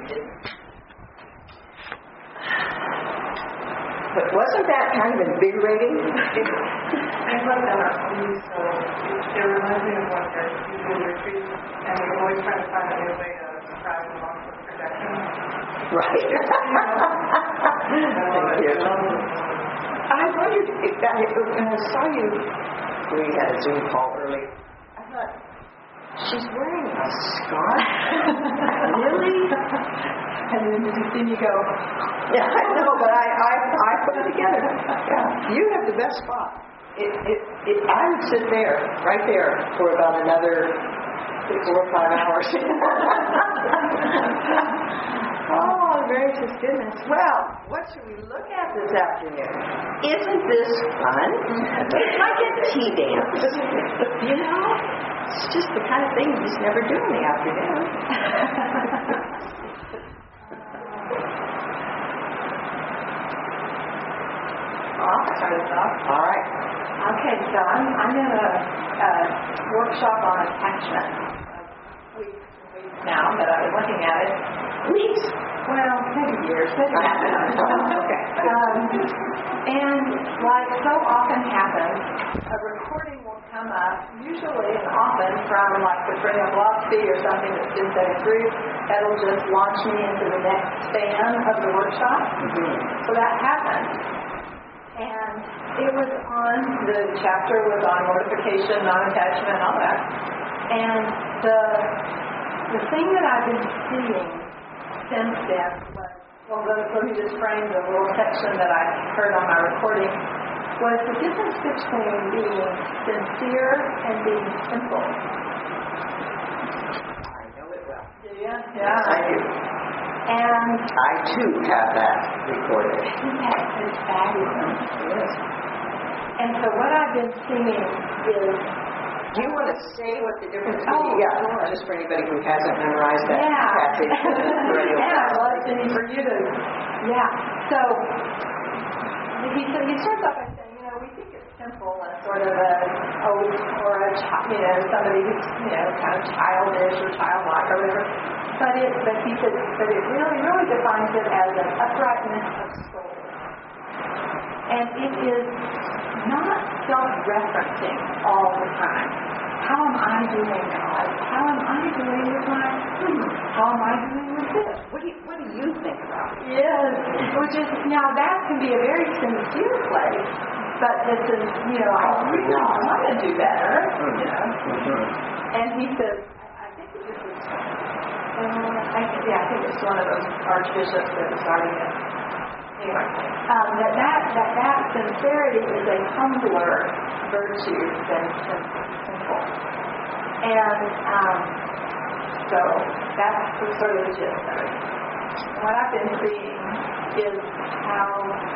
But wasn't that kind of invigorating? I love that our police, so they remind me of what their usual retreats, and we always try to find a new way to describe the loss of projection. Right. Thank you. I wondered if that, when I saw you, we had a Zoom call early, I thought, she's wearing a scarf? Really? And then did you see me go? Yeah, I know, but I put it together. Yeah, you have the best spot. I would sit there, right there, for about another 4 or 5 hours. Oh, gracious goodness. Well, what should we look at this afternoon? Isn't this fun? It's like a tea dance. You know? It's just the kind of thing you just never do in the afternoon. I'll start us off. All right. Okay, so I'm in a workshop on attachment. Weeks and weeks now that I've been looking at it. Weeks? Well, maybe years, maybe Okay. And like so often happens, a recording will come up, usually and often from like the Train of Philosophy or something that's been set through. That'll just launch me into the next span of the workshop. Mm-hmm. So that happened. And it was on, the chapter was on mortification, non-attachment, and all that. And the thing that I've been seeing since then was, well, let me just frame the little section that I heard on my recording, was the difference between being sincere and being simple. I know it well. Do you? Yeah. Yes, I do. And I, too, have that recorded. yes, it's fabulous. Yes. And so what I've been seeing is, Do you want to say what the difference is? Oh, Yeah, sure. just for anybody who hasn't memorized that passage. Yeah, well, it's easy for you to, yeah. So, he starts off by saying, you know, we think it's simple and sort of somebody who's, kind of childish or childlike or whatever. But he said, it really defines it as an uprightness of soul. And it is not self-referencing all the time. How am I doing, God? How am I doing with my How am I doing with this? What do you think about it? Yes, which is, now that can be a very sincere place, but this is, I really want to do better, And he says, I think this is, I think it's one of those archbishops that was starting it. Anyway, that sincerity is a humbler virtue than simple. And so that's sort of the gist of it. What I've been seeing is how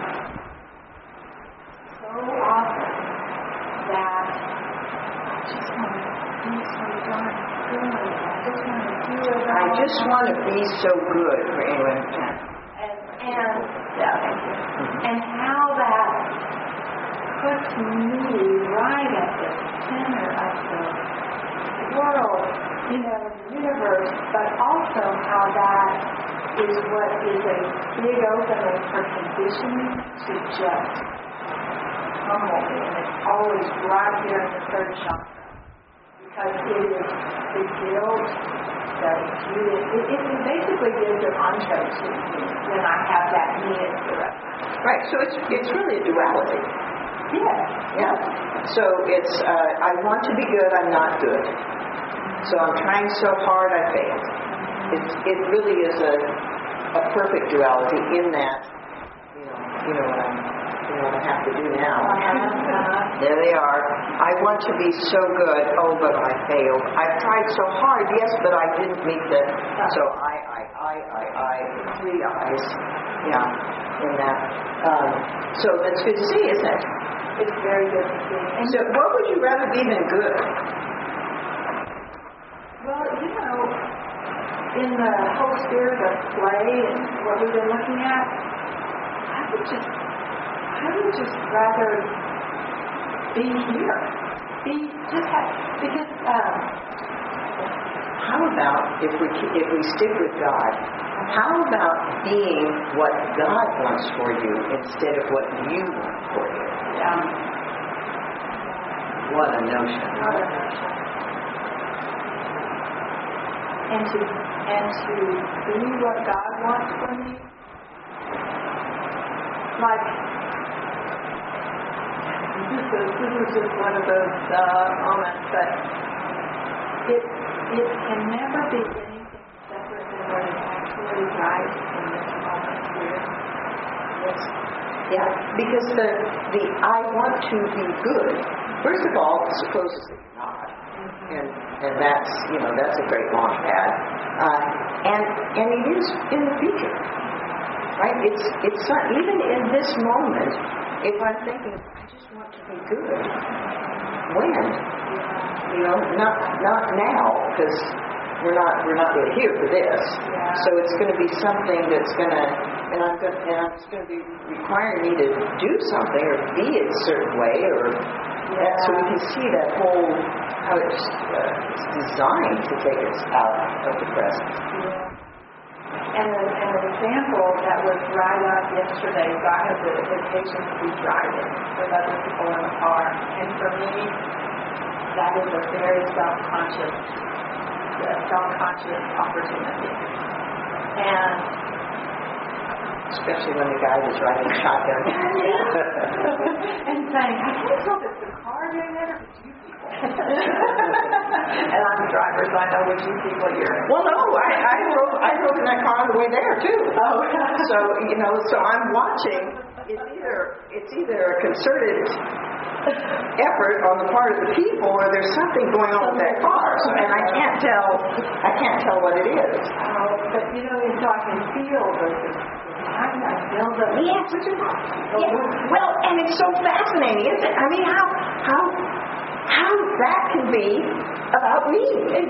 so often that I just want to be so darn good. I just want to I just want to do it. be so good for anyone who can. And thank you. And how that puts me right at the center of the world, the universe, but also how that is what is a big opening for conditioning to just humble me. And it's always right here in the third chakra. Because it is the guilt that it basically gives an entree to me when I have that me as the reference. Right, so it's really a duality. Yes. Yeah. So it's, I want to be good, I'm not good. So I'm trying so hard, I fail. It really is a perfect duality in that, you know what I have to do now. There they are. I want to be so good, oh, but I failed. I've tried so hard, yes, but I didn't meet the, so I, 3 I's, in that. So that's good to see, isn't it? It's very good to see. And So what would you rather be than good? well, in the whole spirit of play and what we've been looking at, I would just rather be here. How about if we stick with God How about being what God wants for you instead of what you want for you? Yeah. What a notion. What a notion. And to be what God wants from you. Like, this is just one of those moments, but it can never be anything separate than what is actually right in this moment here. Yes. Yeah, because the I want to be good, first of all, supposedly not. And that's, that's a great launch pad. And it is in the future. Right? It's not, even in this moment, if I'm thinking, I just want to be good. When? Not now, because we're not really here for this. Yeah. So it's going to be something that's going to, and it's going to be requiring me to do something or be a certain way, or that, so we can see that whole how it's designed to take us out of the present. Yeah. And an example that was right up yesterday, so I have the occasion to be driving with other people in the car. And for me, that is a very self-conscious opportunity. And especially when the guy was riding shotgun. And saying, I can't tell if it's the car doing that or it's you people. And I'm a driver, so I know which you people you're in. Well, no, I drove in that car on the way there too. Oh. So so I'm watching. It's either a concerted effort on the part of the people, or there's something going on with that car. So, and I can't tell what it is. Oh, but so I can feel I feel the Yes, which is well, and it's so fascinating, isn't it? I mean, how that can be about me.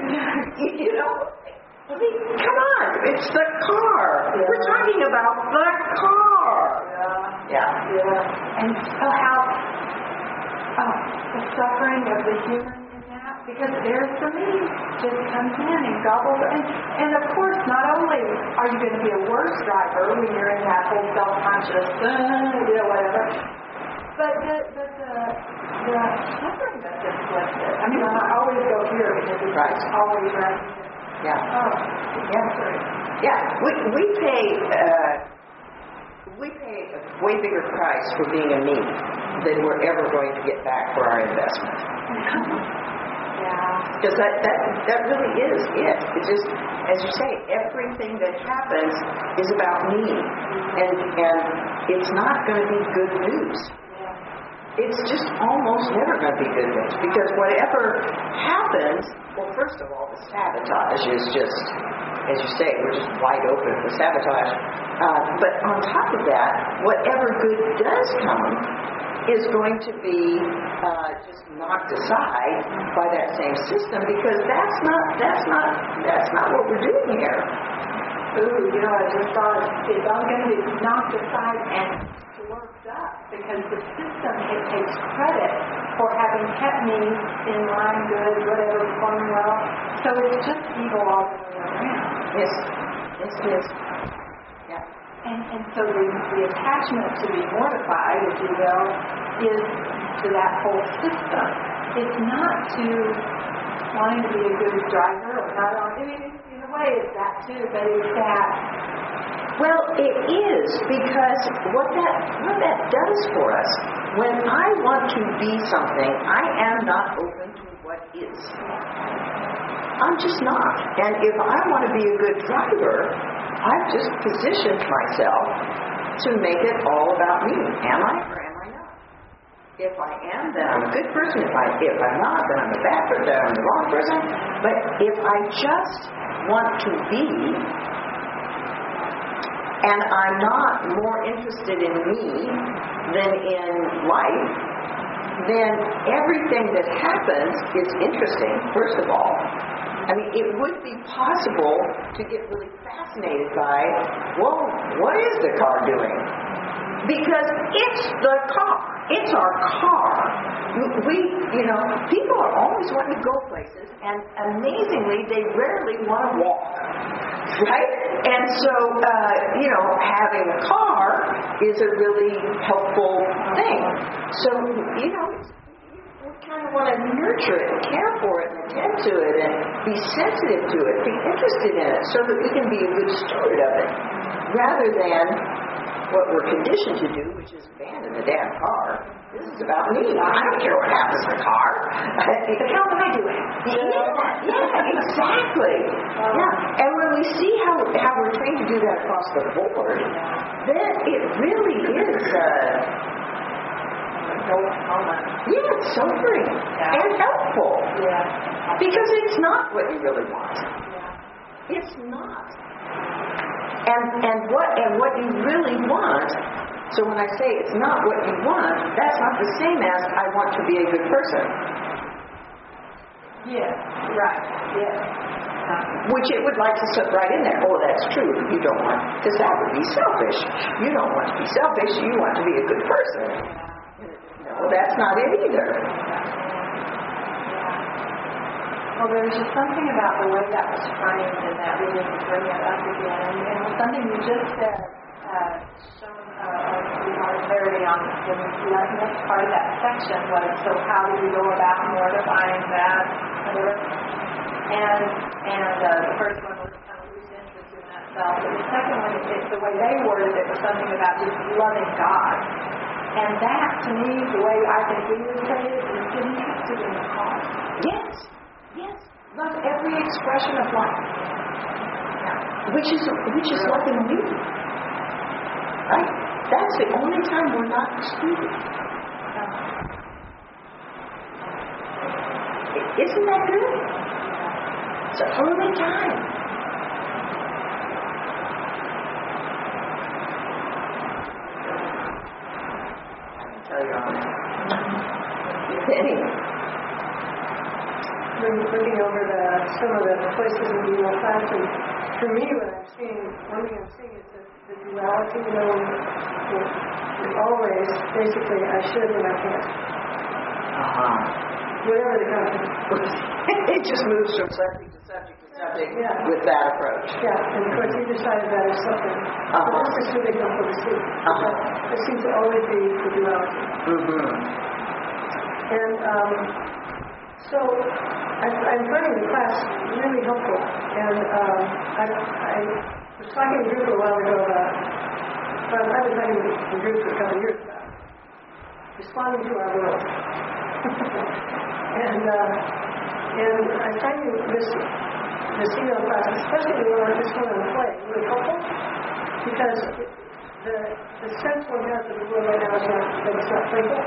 I mean, come on, it's the car. Yeah. We're talking about the car. Yeah. And so how the suffering of the human in that, because there's the me just comes in and gobbles, and of course, not only are you going to be a worse driver when you're in that whole self-conscious, whatever, but the suffering that's inflicted. I mean, I always go here because it's right. Always right. Yeah. Oh, yeah. We pay a way bigger price for being a me than we're ever going to get back for our investment. Yeah. Because that really is it. It's just, as you say, everything that happens is about me, and it's not going to be good news. It's just almost never going to be good news, because whatever happens, well, first of all, the sabotage is just, as you say, we're just wide open for sabotage. But on top of that, whatever good does come is going to be just knocked aside by that same system, because that's not what we're doing here. Ooh, I just thought it's all going to be knocked aside and worked up, because the system takes credit for having kept me in line, good, whatever, performing well. So it's just evil all the way around. Yes, it is. Yeah. And so the attachment to be mortified, if you will, is to that whole system. It's not to wanting to be a good driver or not on. I mean, in a way, it's that too, but it's that. Well, it is, because what that does for us, when I want to be something, I am not open to what is. I'm just not. And if I want to be a good driver, I've just positioned myself to make it all about me. Am I or am I not? If I am, then I'm a good person. If I'm not, then I'm a bad person. Then I'm the wrong person. But if I just want to be, and I'm not more interested in me than in life, then everything that happens is interesting, first of all. I mean, it would be possible to get really fascinated by, well, what is the car doing? Because it's the car. It's our car. People are always wanting to go places, and amazingly, they rarely want to walk. Right? And so, having a car is a really helpful thing. So, we kind of want to nurture it and care for it and attend to it and be sensitive to it, be interested in it so that we can be a good steward of it, rather than what we're conditioned to do, which is abandon the damn car. This is about me. I don't care what happens to the car. But how can I do it? Yeah, exactly. Yeah. And when we see how we're trained to do that across the board, then it really is it's sobering and helpful. Yeah. Because it's not what you really want. Yeah. It's not. And what you really want, so when I say it's not what you want, that's not the same as I want to be a good person. Yes, right, yes. Which it would like to sit right in there. Oh, that's true. You don't want, because that would be selfish. You don't want to be selfish. You want to be a good person. No, that's not it either. Well, there's just something about the way that was framed and that we need to bring it up again. And something you just said shown clarity on the next part of that section was, so how do we go about mortifying that? And the first one was kind of lose interest in that self. But the second one, the way they worded it was something about just loving God. And that, to me, the way I think we would say it, is getting interested in the cause. Yes. Yes, love every expression of life, which is loving you, right? That's the only time we're not excluded. Isn't that good? It's the only time. I can tell you on that. Anyway. Looking over some of the places in the UL class, and for me, one thing I'm seeing is the duality, always, basically, I should and I can't. Whatever the content. It just moves from subject to subject to subject with that approach. Yeah, and of course, either side of that is something. But this is really helpful to see. It seems to always be the duality. And so I'm finding the class really helpful, and I was talking in a group a while ago about, I've been talking in groups for a couple of years about responding to our world. and I'm finding this email class, especially the one on play, really helpful, because the sense one has of the world right now is that it's not playful.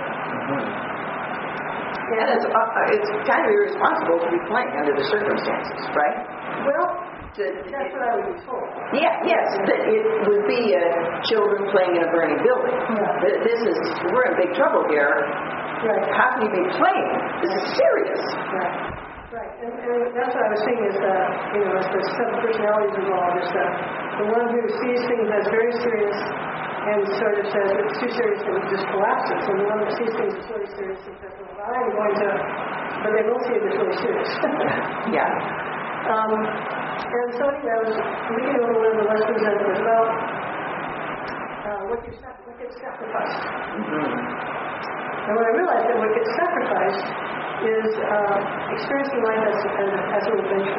And it's kind of irresponsible to be playing under the circumstances, right? Well, that's what I was told. Yeah, yes, that it would be children playing in a burning building. Yeah. We're in big trouble here. Right. How can you be playing? This is serious. Right. And that's what I was saying is, as the seven personalities involved, is the one who sees things as very serious and sort of says it's too serious and it just collapses. And the one that sees things as really serious and says, well, I'm going to, but they both see it as really serious. Yeah. And so anyway, I was reading over one of the lessons and it was about what gets sacrificed. And when I realized that what gets sacrificed is experiencing life as an adventure.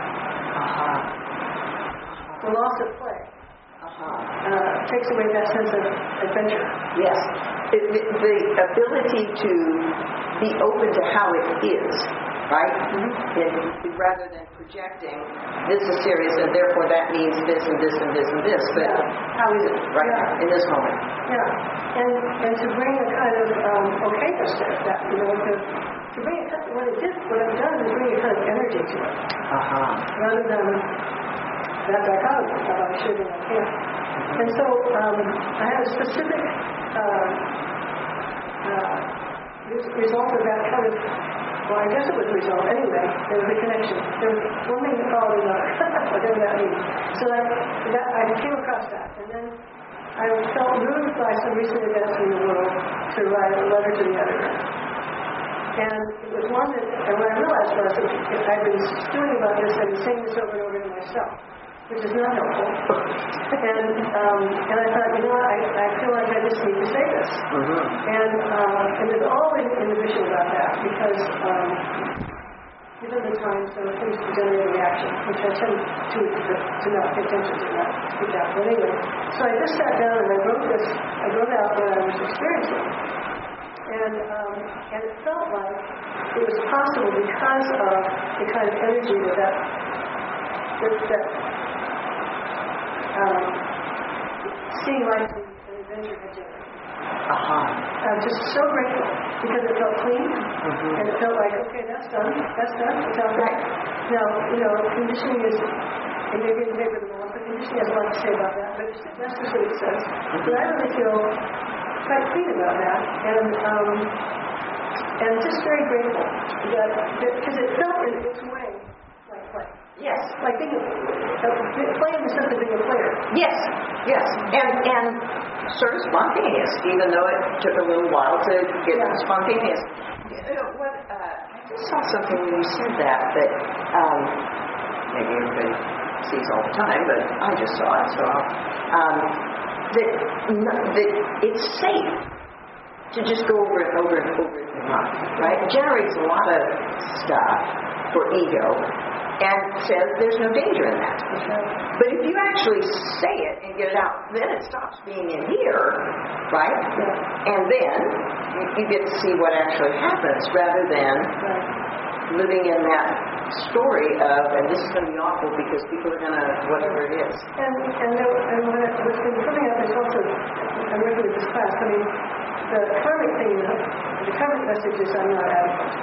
The loss of play. Takes away that sense of adventure. Yes. The ability to be open to how it is, right? Rather than projecting, this is serious and therefore that means this and this and this and this. But how is it right now, in this moment? Yeah. And to bring a kind of okayness to that, to bring a kind of, what I've done is bring a kind of energy to it. Rather than that dichotomy of I should and I can't. And so I had a specific result of that kind of, well, I guess it was a result anyway. There was a connection. There was one thing that followed another, whatever that means. So that I came across that. And then I felt moved by some recent events in the world to write a letter to the editor. And it was one that, and what I realized was that I've been stewing about this and saying this over and over to myself. which is not helpful. And I thought, you know what, I feel like I just need to say this. And there's always inhibition about that because given the times there are things to generate a reaction, which I tend to not pay attention to, not speak out. But anyway, so I just sat down and I wrote out what I was experiencing. And it felt like it was possible because of the kind of energy that seeing life as an adventure had generated. I'm just so grateful because it felt clean and it felt like, okay, that's done, it's out there. Now, conditioning is, and maybe in the paper tomorrow, but conditioning has a lot to say about that, but that's just what it says. But I really feel quite clean about that, and just very grateful that because it felt in its way like play. Yes. Like playing the sense of being a player. Yes. And sort of spontaneous, even though it took a little while to get spontaneous. I just saw something when you said that maybe everybody sees all the time, but I just saw it, so that it's safe to just go over and over and over in your mind, right? It generates a lot of stuff for ego and says there's no danger in that. But if you actually say it and get it out, then it stops being in here, right? And then you get to see what actually happens rather than living in that story of, and this is going to be awful because people are going to, whatever it is. And what's been coming up is also, I'm working with this class, the karmic thing, the karmic message is I'm not adequate.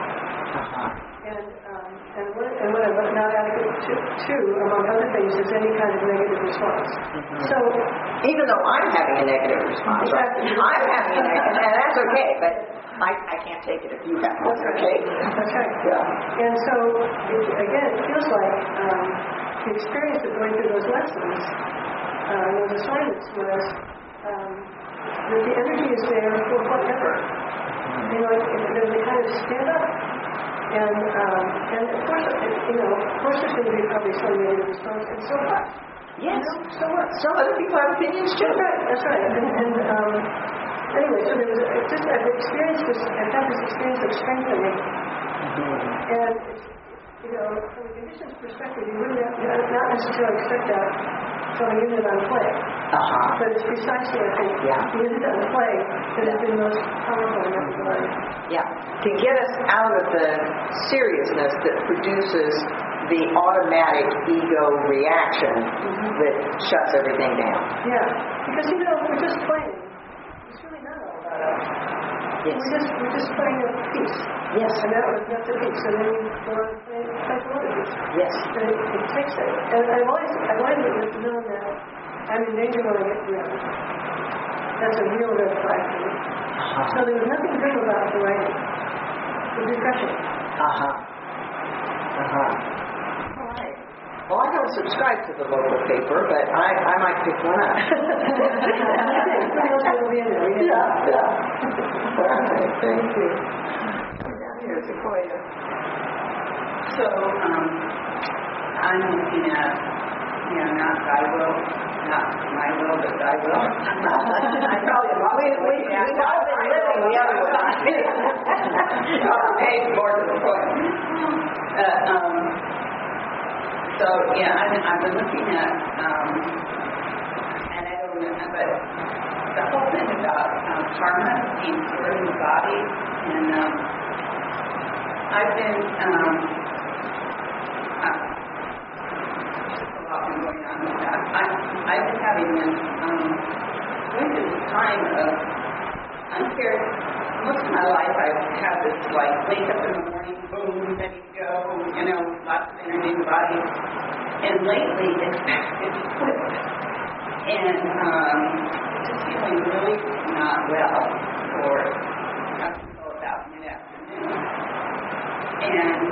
And what I'm not adequate to, among other things, is any kind of negative response. So, even though I'm having a negative response, exactly. right? I'm having a negative, and that's okay, but I can't take it if you have one, okay? That's right. Yeah. And so, it feels like the experience of going through those lessons, those assignments was that the energy is there for whatever. There's a kind of stand up. And of course, there's going to be probably some negative response, and so what? Yes. So what? Some other people have opinions too. That's right. And anyway, so there was I've had this experience of strengthening, and from a conditions perspective, you wouldn't not necessarily expect that from a unit on play. But it's precisely, I think, the unit on play that has been most powerful in that regard. Yeah, to get us out of the seriousness that produces the automatic ego reaction that shuts everything down. Yeah, because if we're just playing, it's really not all about us. Yes. We're just playing a piece. Yes. And that's a piece. And then we go on and play another piece. Yes. And it takes it. And I've always known that I'm in danger when I get grim. That's a real red flag for me. So there was nothing grim about the writing. It was refreshing. Well, I don't subscribe to the local paper, but I might pick one up. Yeah. All right, thank you. Come down here, Sequoia. So, I'm looking at, not thy will, not my will, but thy will. I probably We've all been living the other one. Probably paid more to the point. So, I've been looking at, and I don't know, but the whole thing about karma being stored in the body, and I've been, just a lot been going on with that. I've been having this, going through this time of, I'm scared. Most of my life I've had this, wake up in the morning, boom, ready to go, lots of energy in the body. And lately, it's flipped. And just feeling really not well for up until about mid-afternoon. And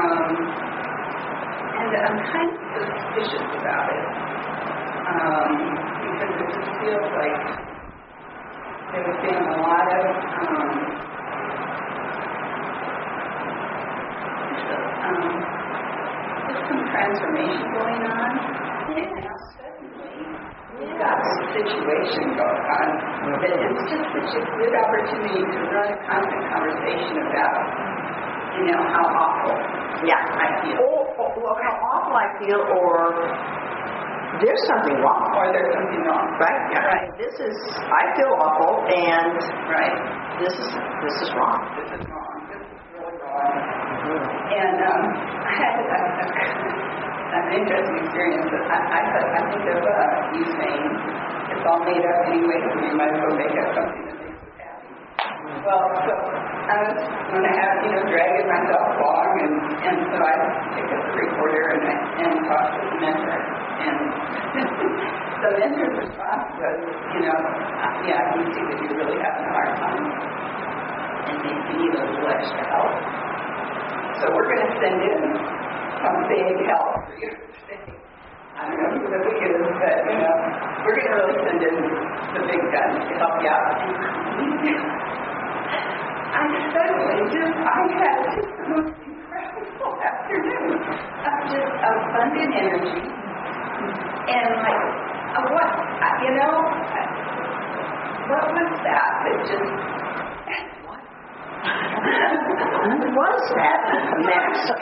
I'm kind of suspicious about it. Because it just feels like there's been a lot of just some transformation going on. And now suddenly, we've got a situation going on that it's just such a good opportunity to run a constant conversation about, how awful I feel. Or how awful I feel, or there's something wrong. Or there's something wrong. Right? Yeah. Right. I feel awful, and Right. this is wrong. This is wrong. This is really wrong. Mm-hmm. And I had an interesting experience. I think of you saying, it's all made up anyway, so you might as well make up something that makes us happy. Well, so I was going to have, dragging myself along, and so I picked up the recorder and talked with the mentor. And the mentor's response was, yeah, I can see that you're really having a hard time, and you need a little extra help. So we're going to send in some big help for you. I don't know who the big is, but, we're going to really send in the big guns to help you out. I suddenly I had just the most incredible afternoon of just abundant energy. And what was that? It just, what? Who was that mask?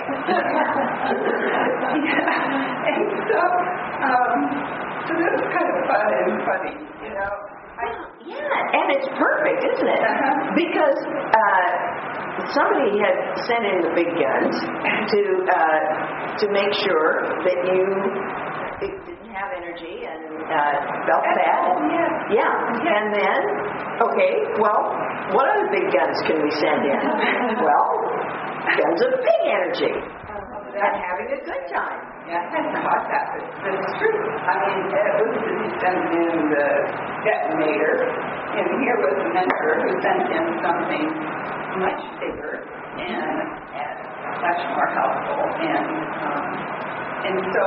And so this is kind of fun and funny, Yeah, and it's perfect, isn't it? Uh-huh. Because somebody had sent in the big guns to make sure that you didn't have energy and felt bad. Yeah. And then, okay, well, what other big guns can we send in? Well, guns of big energy and having a good time. Yeah, I hadn't thought that, but it's true. I mean, it was that he sent in the detonator, and here was the mentor who sent in something much bigger and much more helpful. And so,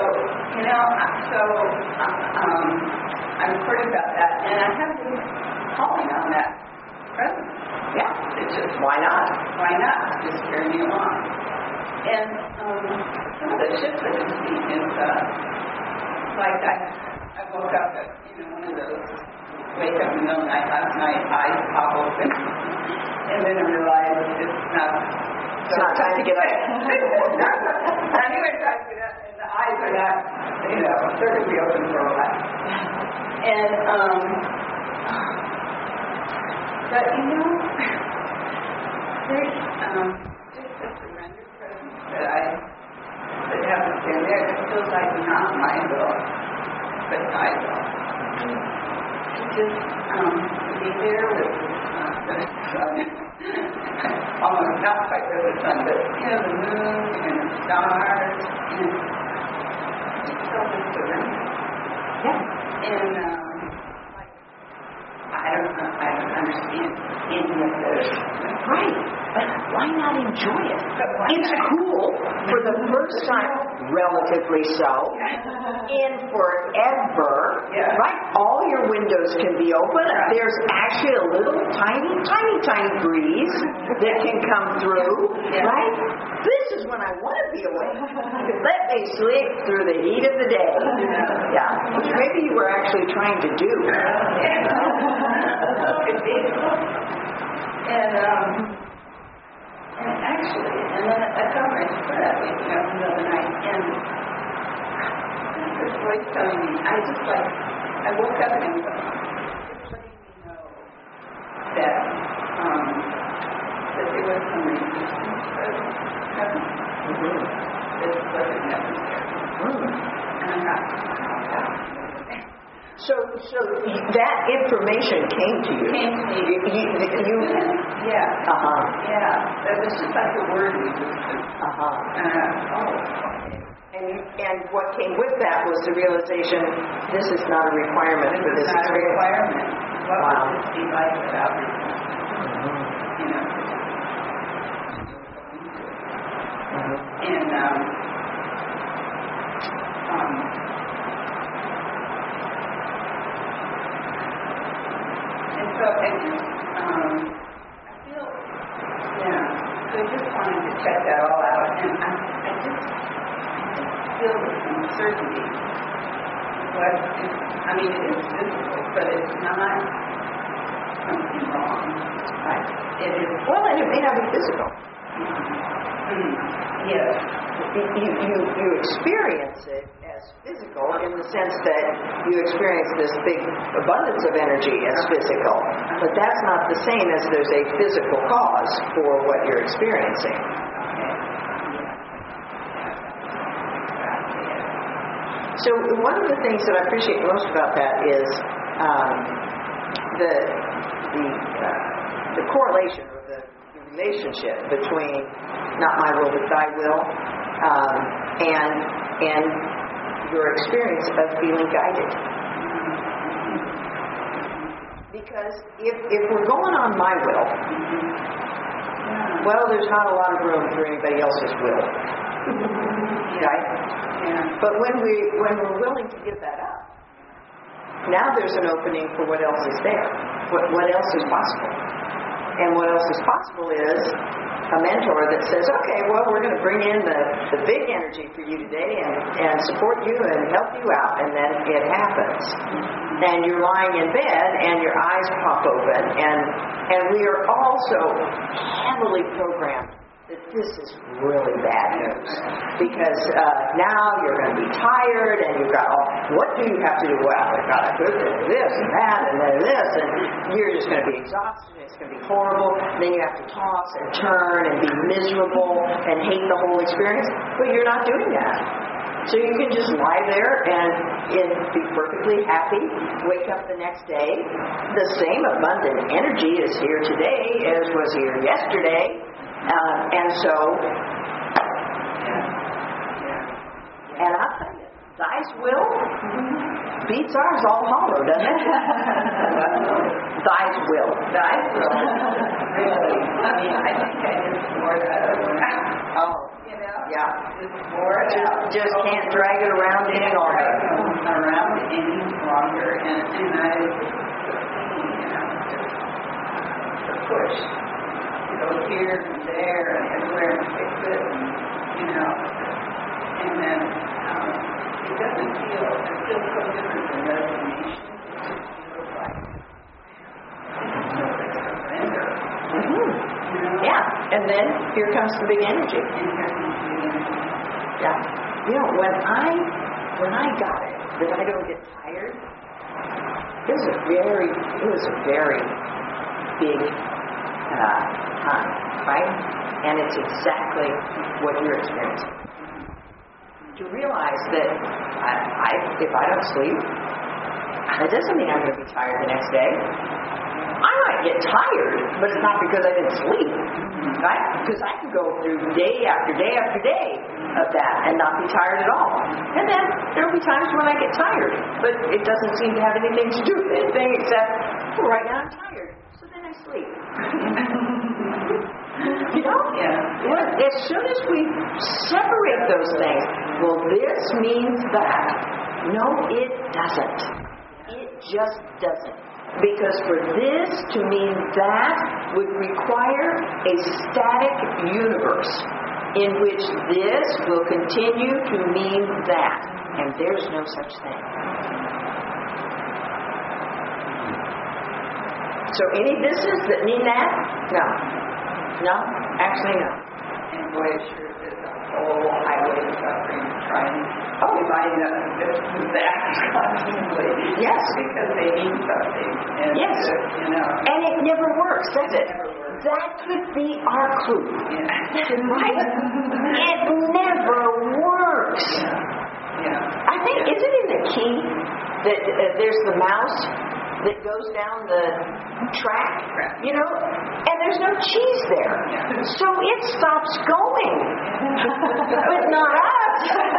I'm recording about that, and I have been calling on that presence. Yeah. It's just, Why not? why not? Just carry me along. And some of the shifts that you see is like I woke up at one of those wake up in the middle of the night last night, eyes pop open, and then I realized it's not time to get up. I knew it's time to get up, and the eyes are not, they're going to be open for a while. And but there's just a surrender presence that happens in there. It feels like not my will, but thy will. Just be there with the sun, almost not quite with the sun, but the moon and the stars, and just self-surrender. Yeah. And I don't understand any of this. Right. But why not enjoy it? It's cool for the first time, relatively so, in forever. Yeah. Right? All your windows can be open. Right. There's actually a little tiny breeze that can come through. Yeah. Right? This is when I want to be awake. Let me sleep through the heat of the day. Yeah. Which maybe you were actually trying to do. And actually, and then I felt my spread, in the middle of the night, and this voice telling me, I woke up and just letting me know that there was some resistance present, that wasn't necessary. And I'm not, So that information came to you. Came to me. You yeah. Uh-huh. It was just like a word resistance. Uh-huh. Okay. And what came with that was the realization this is not a requirement for This this is not a experience. requirement. What Wow. would this be like without resistance? And so I just, I feel, so I just wanted to check that all out, and I just feel this uncertainty what is, I mean, it is physical, but it's not something wrong. Right. It is, Well, and it may not be physical. yes. You experience it as physical in the sense that you experience this big abundance of energy as physical. But that's not the same as there's a physical cause for what you're experiencing. So one of the things that I appreciate most about that is the correlation or the relationship between not my will but thy will and your experience of feeling guided. Because if we're going on my will, well, there's not a lot of room for anybody else's will. Right? But when we're willing to give that up, now there's an opening for what else is there. What else is possible? And what else is possible is a mentor that says, okay, well, we're going to bring in the big energy for you today and support you and help you out. And then it happens. And you're lying in bed and your eyes pop open. And we are also heavily programmed that this is really bad news. Because now you're going to be tired and you've got what do you have to do? Well, I've got to do this and that and then this. And you're just going to be exhausted. It's going to be horrible. Then you have to toss and turn and be miserable and hate the whole experience. But you're not doing that. So you can just lie there and be perfectly happy, wake up the next day. The same abundant energy is here today as was here yesterday. And so, and I'll tell you, thy's will beats ours all hollow, doesn't it? Thy's will. Thy's will. Really. I mean, I think I just wore that out. Oh. You know? Yeah. Just wore it out. Just can't drag it around any longer. Around any longer. And I, you know, just the push. Go here and there and everywhere and fix it, and, you know, and then it doesn't feel, it feels so different than resignation. It just feels like surrender. Mm-hmm. You know? Yeah, and then here comes the big energy. And here comes the energy. Yeah. You know, when I got it, that I don't get tired, it was a very big time, right? And it's exactly what you're experiencing. To realize that if I don't sleep, that doesn't mean I'm going to be tired the next day. I might get tired, but it's not because I didn't sleep, right? Because I can go through day after day after day of that and not be tired at all. And then there will be times when I get tired, but it doesn't seem to have anything to do with anything except, well, right now I'm tired, so then I sleep. You know? Yeah. Well, as soon as we separate those things, well, this means that. No, it doesn't. It just doesn't. Because for this to mean that would require a static universe in which this will continue to mean that. And there's no such thing. So any business that mean that? No. No? Actually, no. And boy, it sure is a whole highway of suffering trying to divide up this and that constantly. Yes. Because they need something. And Yes. You know. And it never works, does it? Never works. That could be our clue. Yeah. Right? It never works. Yeah. I think, isn't it the key that there's the mouse that goes down the track, you know, and there's no cheese there. Yeah. So it stops going. But not us.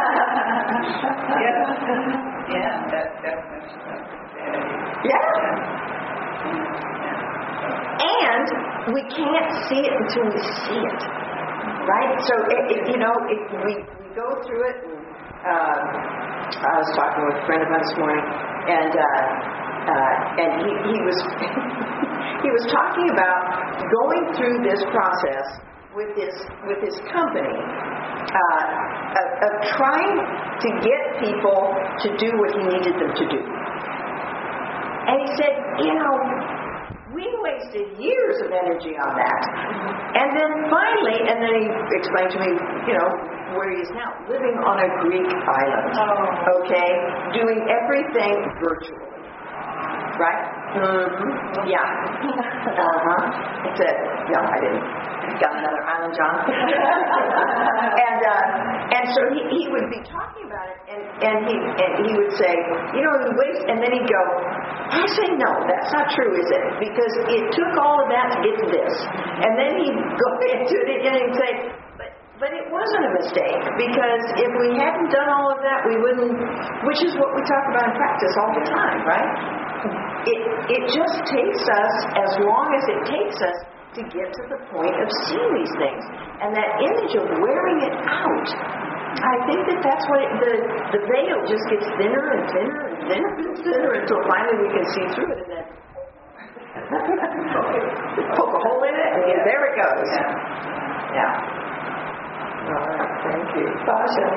Yeah, that's much Yeah. And we can't see it until we see it. Right? So, we go through it. I was talking with a friend of mine this morning, and he was he was talking about going through this process with his company of trying to get people to do what he needed them to do. And he said, we wasted years of energy on that. And then finally, and then he explained to me, where he is now, living on a Greek island. Okay? Doing everything virtually. Right? Mm-hmm. Yeah. Uh-huh. It's no, I didn't. Got another island, John. and so he would be talking about it, and he would say, we waste, and then he'd go, I say, no, that's not true, is it? Because it took all of that to get to this. And then he'd go into it again and he'd say, but it wasn't a mistake, because if we hadn't done all of that, we wouldn't, which is what we talk about in practice all the time, right? It just takes us as long as it takes us to get to the point of seeing these things. And that image of wearing it out, I think that's what the veil just gets thinner and thinner and thinner and thinner until finally we can see through it, and then poke a hole in it, and there it goes. Yeah. All right, thank you. Pasha.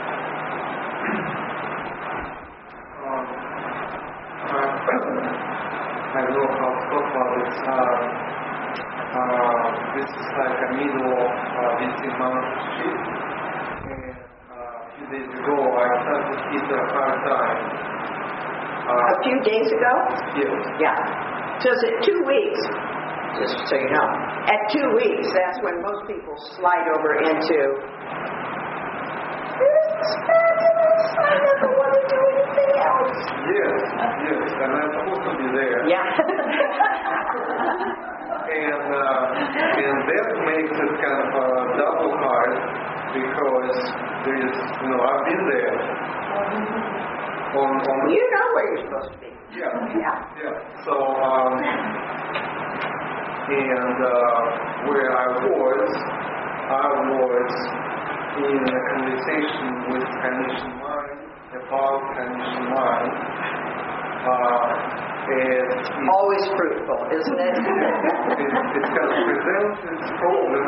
I know how to talk about this. This is like a middle of this month shift. And a few days ago, I started to hit a hard time. A few days ago? Yes. Yeah. So is it 2 weeks? Just so you know. At 2 weeks, that's when most people slide over into I never want to do anything else. Yes, and I'm supposed to be there. Yeah. And that makes it kind of double hard because there is, I've been there. On you know where you're supposed to be. Yeah. So, and where I was in a conversation with Kanishn mind about Kanishn mind. Always fruitful, isn't it? It kind of presents its problem.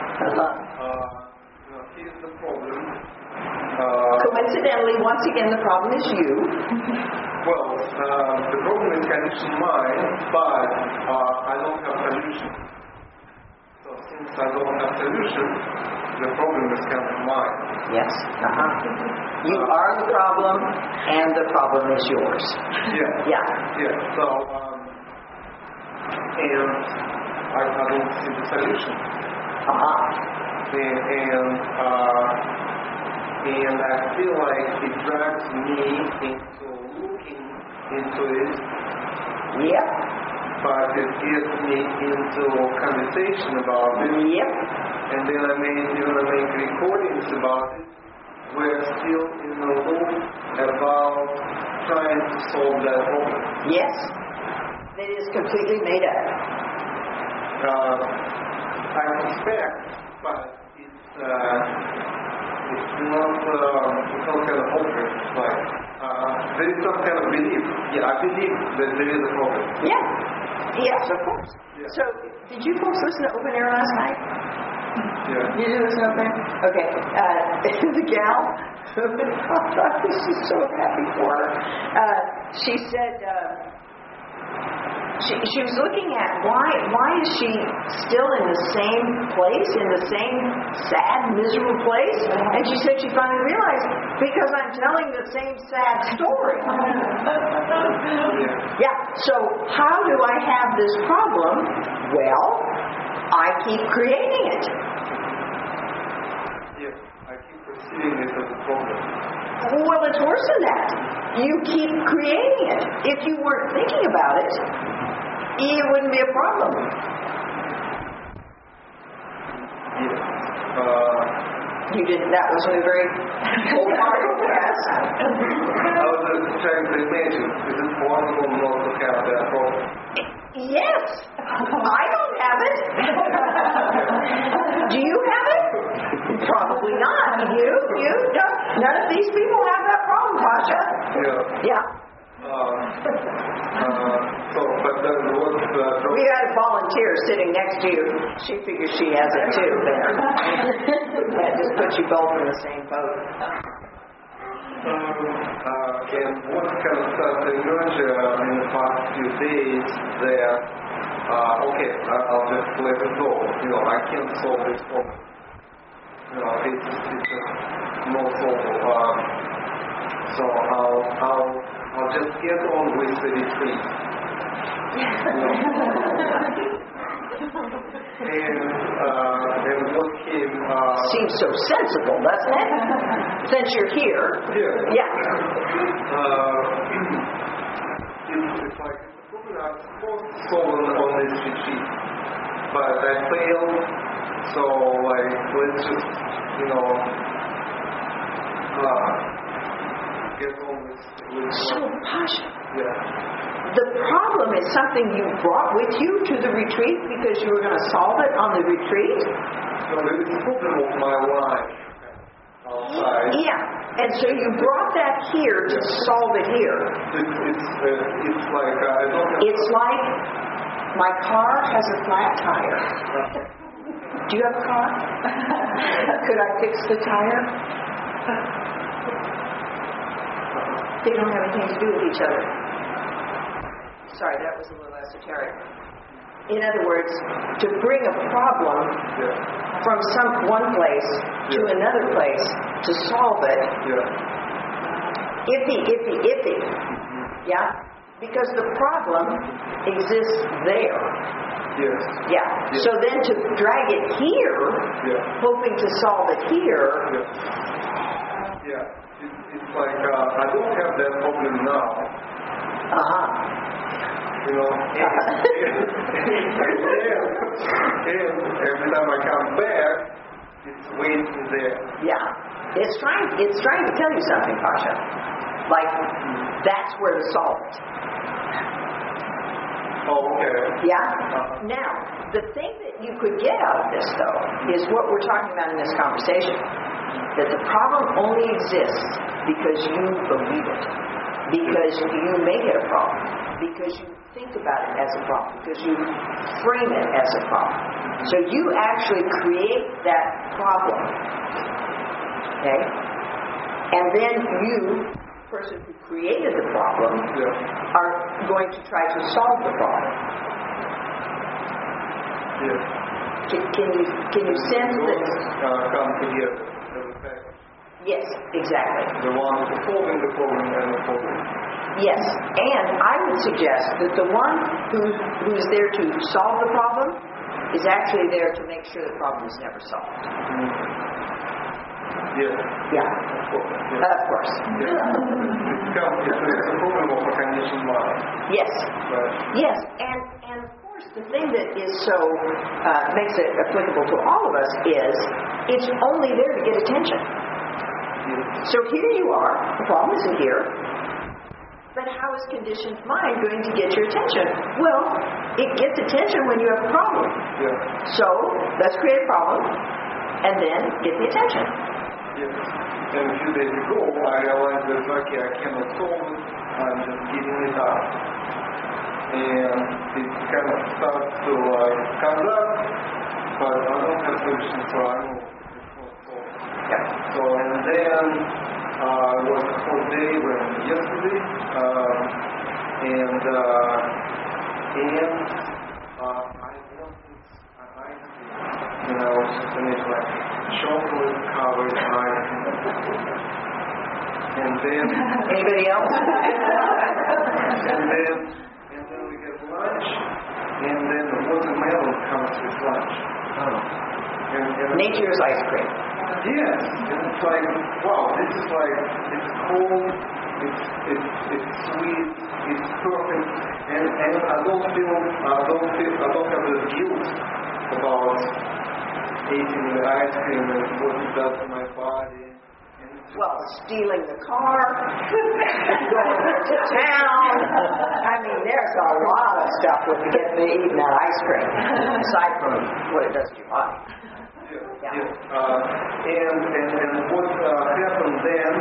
Here's the problem. Coincidentally, once again, the problem is you. Well, the problem is Kanishn mind, but I don't have solution. So since I don't have solution, the problem is kind of mine. Yes. You are the problem, and the problem is yours. Yeah. So, and I don't see the solution. And I feel like it drags me into looking into it. Yep. But it gets me into conversation about it. Yep. And then I make recordings about it. We're still in the loop about trying to solve that problem. Yes. It is completely made up. I suspect, but it's not kind of hopeless. Like there is some kind of belief. Yeah, I believe that there is a problem. Yeah. Yes, of course. Yeah. So, did you folks listen to Open Air last night? Yeah. You did listen to Open Air? Okay. The gal, she's so happy for her. She said, she was looking at why is she still in the same place, in the same sad, miserable place? And she said she finally realized, because I'm telling the same sad story. Yeah, so how do I have this problem? Well, I keep creating it. Yes, I keep perceiving it as a problem. Well, it's worse than that. You keep creating it. If you weren't thinking about it, it wouldn't be a problem. Yes. You didn't. That wasn't a very wholehearted yes. I was just trying to imagine, is it possible not to have that problem? Yes. I don't have it. Do you have it? Probably not. You don't. None of these people have that problem, Pasha. Yeah. Yeah. But then what we had a volunteer sitting next to you. She figures she has it too. That just puts you both in the same boat. And what kind of started to emerge in the past few days that, okay, I'll just let it go. I can't solve this problem. It's not solvable. So I'll just get on with the retreat. And what came... Seems so sensible, doesn't it? Since you're here. Yeah. Yeah. It's like, I'm supposed to solve on this retreat, but I failed, so like, let's just, get on with So, Pasha, yeah. the problem is something you brought with you to the retreat because you were going to solve it on the retreat? So it's a problem of my life outside. Yeah, and so you brought that here to solve it here. It's like I don't have... It's like my car has a flat tire. Do you have a car? Could I fix the tire? They don't have anything to do with each other. Sorry, that was a little esoteric. In other words, to bring a problem from one place to another place to solve it, iffy. Yeah? Because the problem exists there. Yes. Yeah. So then to drag it here, hoping to solve it here. Yeah. It's like I don't have that problem now. And every time I come back, it's waiting there. Yeah. It's trying to tell you something, Pasha. Like, that's where to solve it. Oh, okay. Yeah? Now, the thing that you could get out of this, though, is what we're talking about in this conversation. That the problem only exists because you believe it. Because you make it a problem. Because you think about it as a problem. Because you frame it as a problem. So you actually create that problem. Okay? And then you, the person who created the problem, are going to try to solve the problem. Yes. Can you sense that? Come together as a package. Yes, exactly. The one solving the problem and the problem. Yes, and I would suggest that the one who's there to solve the problem is actually there to make sure the problem is never solved. Yes. Yeah. Of course. Yes. Of course. Yes. It's a problem of a conditioned mind. Yes. Right. Yes, and of course the thing that is so makes it applicable to all of us is it's only there to get attention. Yes. So here you are. The problem isn't here. But how is conditioned mind going to get your attention? Well, it gets attention when you have a problem. Yes. So let's create a problem and then get the attention. Yes. And a few days ago, I realized that, okay, I cannot solve it. I'm just giving it up. And it kind of starts to come up, but I don't have solution, so I know it's not solved. Yeah. So, and then it was a whole day yesterday, and I wanted an ice cream, and I was just finished like chocolate covered ice cream. And then Anybody else? and then we get lunch, and then the watermelon comes with lunch. And Nature's ice cream. yes, and it's like, wow, this is like, it's cold, it's sweet, it's perfect, and I don't have the guilt about eating the ice cream and what it does to my body. Well, stealing the car, going to town. I mean, there's a lot of stuff with eating that ice cream, aside from what it does to your body. Yeah. And what happened then,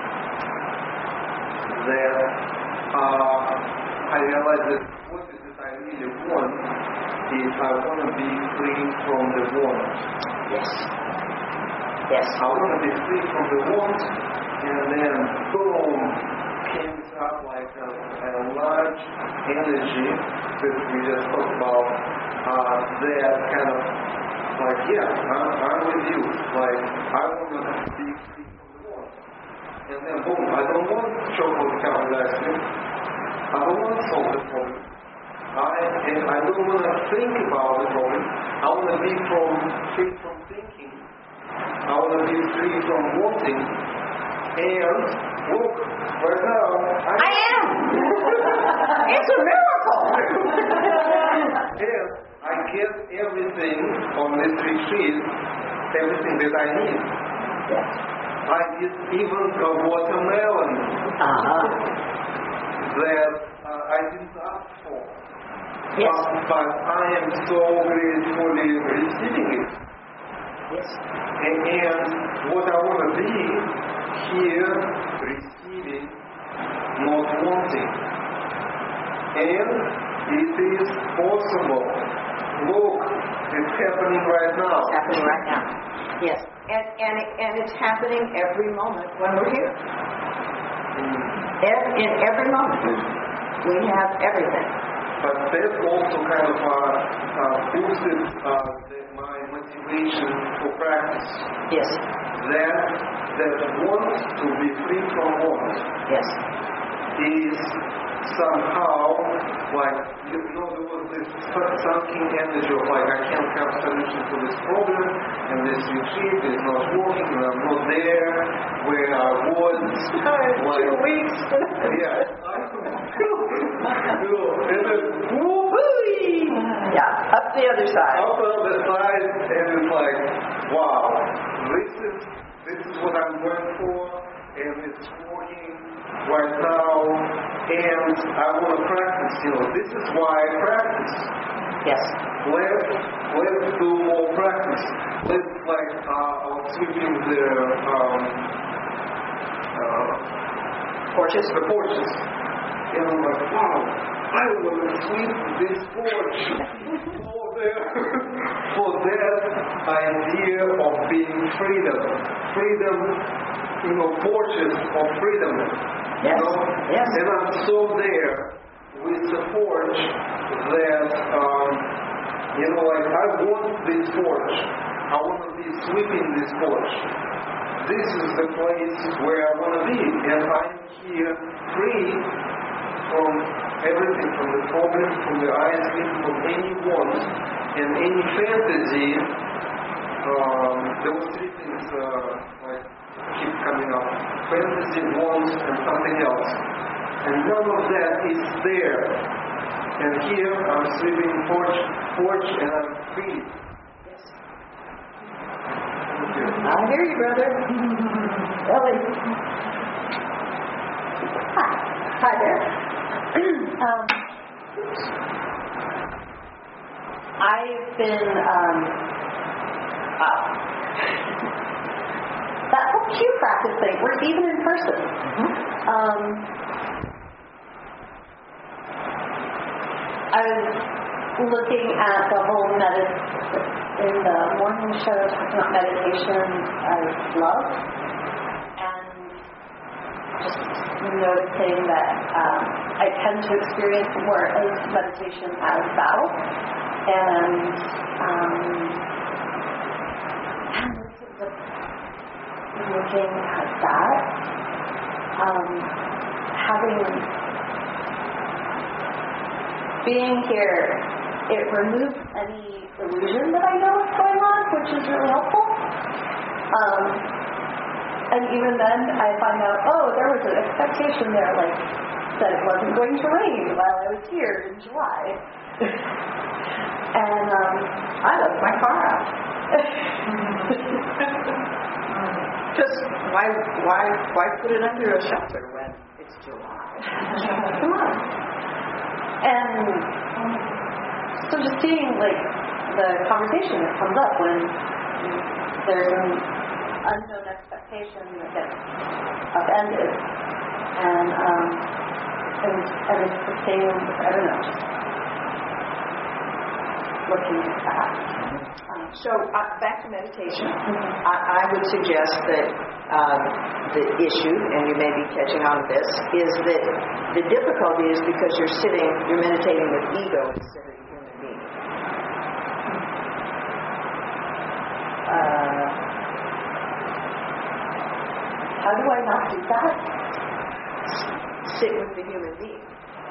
that I realized that what is it I really want is I want to be free from the want. Yes. Yes. I want to be free from the want, and then boom, comes up like a large energy that we just talked about. That kind of like, yeah, I'm with you. Like, I want to be free from the want. And then boom, I don't want chocolate covered ice cream. I don't want to solve the problem. I don't want to think about the problem. I want to be free from thinking. I want to be free from wanting. And look, right now, I am. It's a miracle. And I get everything on this retreat, everything that I need. Yes. I get even a watermelon that I didn't ask for. Yes. But I am so gratefully receiving it. Yes. And what I want to be here, receiving, not wanting. And it is possible. Look, it's happening right now. It's happening right now. Yes. And it's happening every moment when we're here. In every moment. We have everything. But that also kind of boosted my motivation for practice. Yes. That want to be free from want Yes. is somehow like, there was this sunken energy of like, I can't have a solution to this problem, and this retreat is not working, and I'm not there where I was. Like, 2 weeks. Yeah. And then, Yeah, up the other side. up on the side, and it's like, wow, this is what I'm going for, and it's working right now, and I want to practice. This is why I practice. Yes. Let's do more practice. Let's I was sweeping the Porches. the porches, and I'm like, wow, I want to sweep this porch for that idea of being freedom, porches of freedom. Yes. Yes. And I'm so there with the porch that, I want this porch. I want to be sweeping this porch. This is the place where I want to be. And I'm here free from everything, from the problem, from the ice cream, from any want and any fantasy. There were three things keep coming up. Fantasy, want, and something else. And none of that is there. And here I'm sleeping porch and I'm free. I hear you, brother. Ellie. Hi there. I've been that whole cue practice thing works even in person. I was looking at the whole in the morning show talking about meditation as love, and just noticing that I tend to experience more of meditation as battle, and looking at that, being here, it removes any illusion that I know is going on, which is really helpful. And even then, I find out, there was an expectation there, that it wasn't going to rain while I was here in July. And I left my car out. Just why put it under a shelter when it's July? Come on. And so just seeing the conversation that comes up when there's an unknown expectation that gets upended, and it's the same, I don't know, looking at that. So back to meditation. I would suggest that the issue, and you may be catching on to this, is that the difficulty is because you're meditating with ego instead of a human being. How do I not do that? Sit with the human being.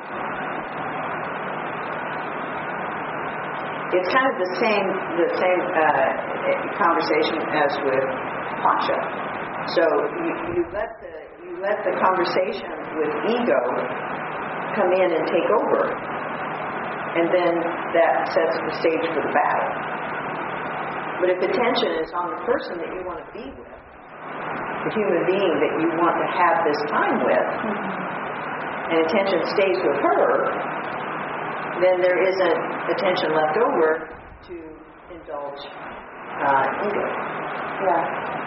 It's kind of the same conversation as with Pasha. So you let the conversation with ego come in and take over, and then that sets the stage for the battle. But if attention is on the person that you want to be with, the human being that you want to have this time with, and attention stays with her, then there isn't attention left over to indulge ego. Yeah.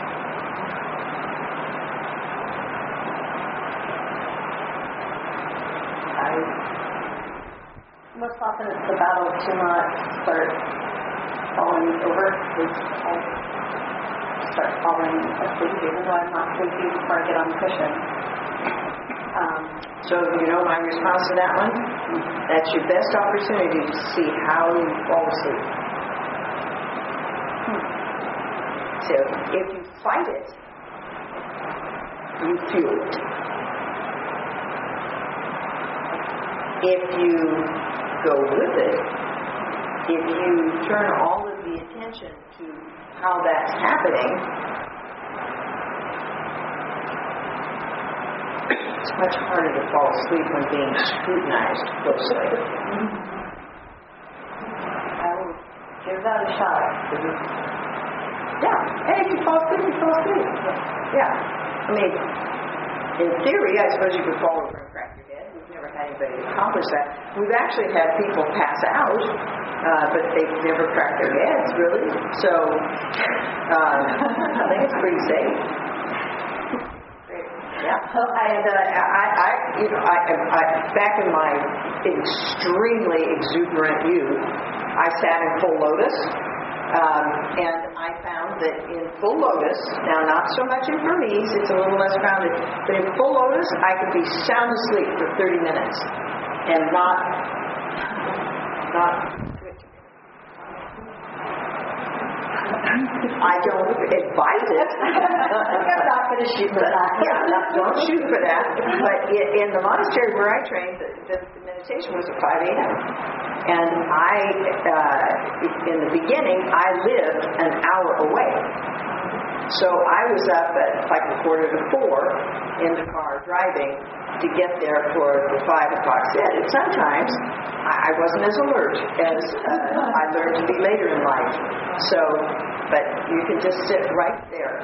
Most often it's the battle to not start falling over, because I start falling asleep even though I'm not sleepy before I get on the cushion. So you know my response to that one? That's your best opportunity to see how you fall asleep. So if you fight it, you fuel it. If you go with it, if you turn all of the attention to how that's happening, it's much harder to fall asleep when being scrutinized closely. I will give that a shot. Yeah. Hey, if you fall asleep, you fall asleep. Yeah. I mean, in theory, I suppose you could fall over and crack your head. We've never had anybody accomplish that. We've actually had people pass out, but they've never cracked their heads, really. So, I think it's pretty safe. Yeah. Back in my extremely exuberant youth, I sat in full lotus, and I found that in full lotus, now not so much in Burmese, it's a little less grounded, but in full lotus, I could be sound asleep for 30 minutes and not I don't advise it. I'm not going to shoot for that. Yeah, don't shoot for that. But in the monastery where I trained, the meditation was at 5 a.m. And in the beginning, I lived an hour away. So I was up at like 3:45 in the car driving to get there for the 5 o'clock set. And sometimes I wasn't as alert as I learned to be later in life. So, but you can just sit right there.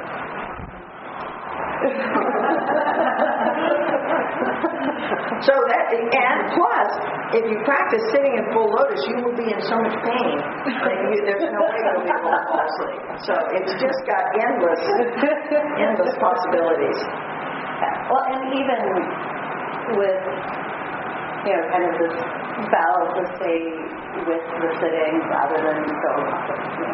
So that, and plus, if you practice sitting in full lotus, you will be in so much pain that there's no way you'll be able to fall asleep. So it's just got endless possibilities. Well, and even with, kind of this battle to stay with the sitting rather than going off of me.